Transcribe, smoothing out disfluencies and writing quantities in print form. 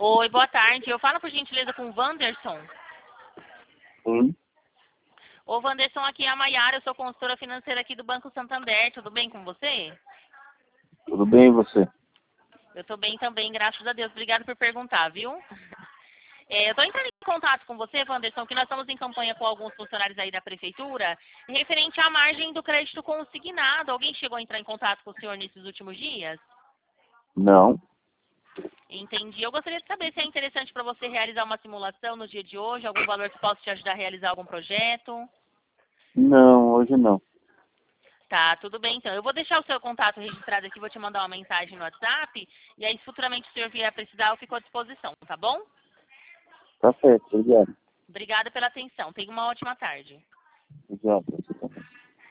Oi, boa tarde. Eu falo por gentileza com o Wanderson. Sim, Ô, Wanderson, aqui é a Maiara, eu sou consultora financeira aqui do Banco Santander. Tudo bem com você? tudo bem e você? Eu tô bem também, graças a Deus. Obrigado por perguntar, viu? Eu tô entrando em contato com você, Wanderson, que nós estamos em campanha com alguns funcionários aí da prefeitura, referente à margem do crédito consignado. Alguém chegou a entrar em contato com o senhor nesses últimos dias? Não, Entendi. Eu gostaria de saber se é interessante para você realizar uma simulação no dia de hoje, algum valor que possa te ajudar a realizar algum projeto. não, hoje não. Tá, tudo bem então. Eu vou deixar o seu contato registrado aqui, vou te mandar uma mensagem no WhatsApp, e aí se futuramente o senhor vier a precisar, eu fico à disposição, tá bom? Tá certo, obrigado. Obrigada pela atenção. Tenha uma ótima tarde. Obrigado.